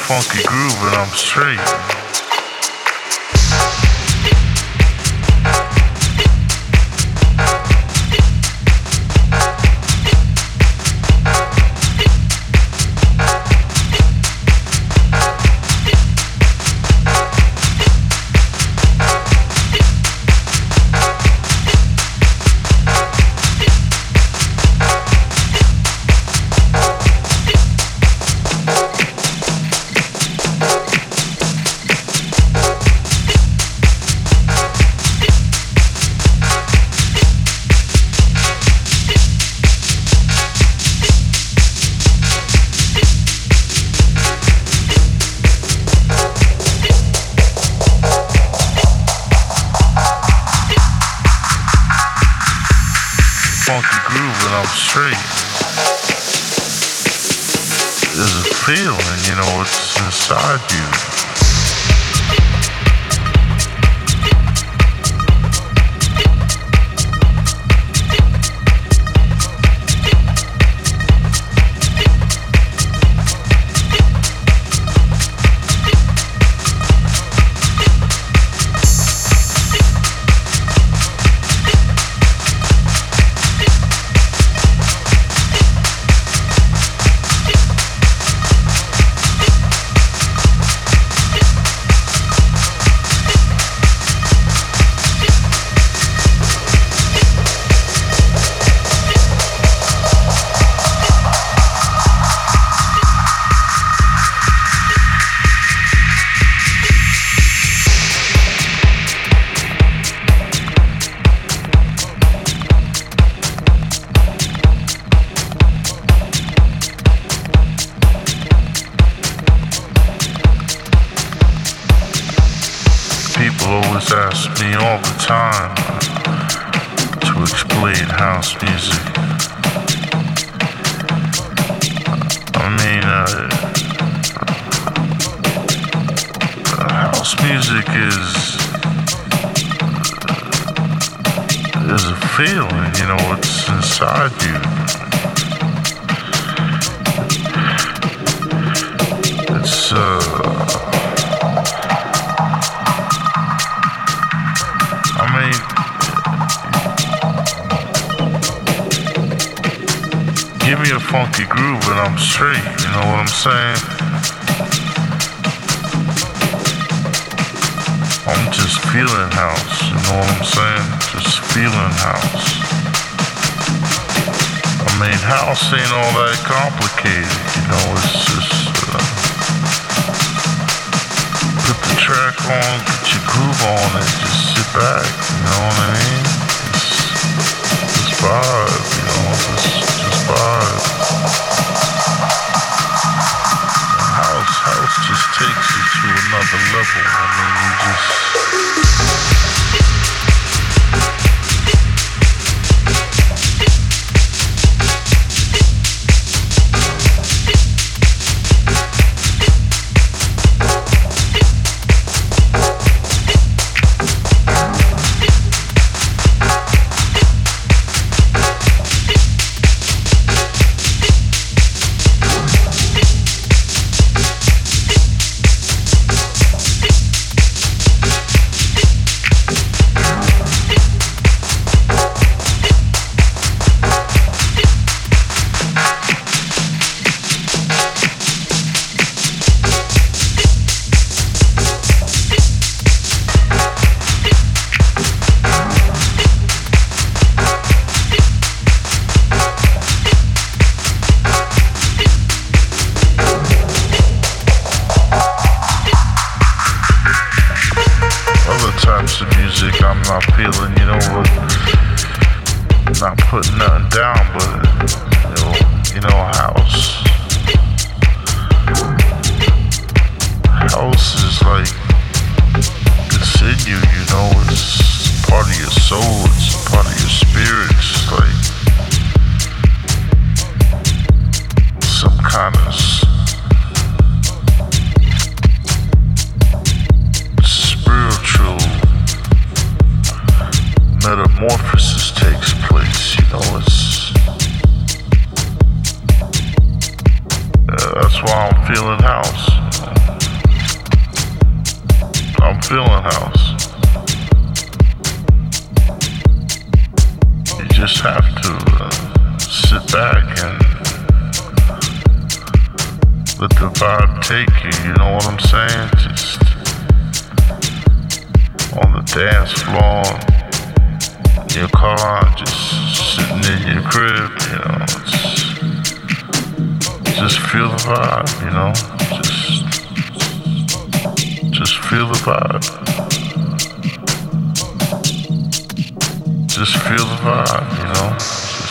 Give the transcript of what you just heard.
funky groove and I'm straight. Funky groove and I'm straight. There's a feeling, it's inside you. People always ask me all the time to explain house music. House music is a feeling, it's inside you. It's give me a funky groove and I'm straight, you know what I'm saying? I'm just feeling house, you know what I'm saying? Just feeling house. House ain't all that complicated, it's just put the track on, get your groove on and just sit back, you know what I mean? Just vibe, just vibe. House just takes you to another level. You just types of music I'm not feeling, not putting nothing down, but house. House is like, it's in you, it's part of your soul, it's part of your spirit, it's like some kind of spiritual metamorphosis takes place, that's why I'm feeling house. feeling house. You just have to sit back and let the vibe take you, you know what I'm saying? Just on the dance floor, in your car, just sitting in your crib, you know, just feel the vibe, you know, just feel the vibe. Just feel the vibe, you know.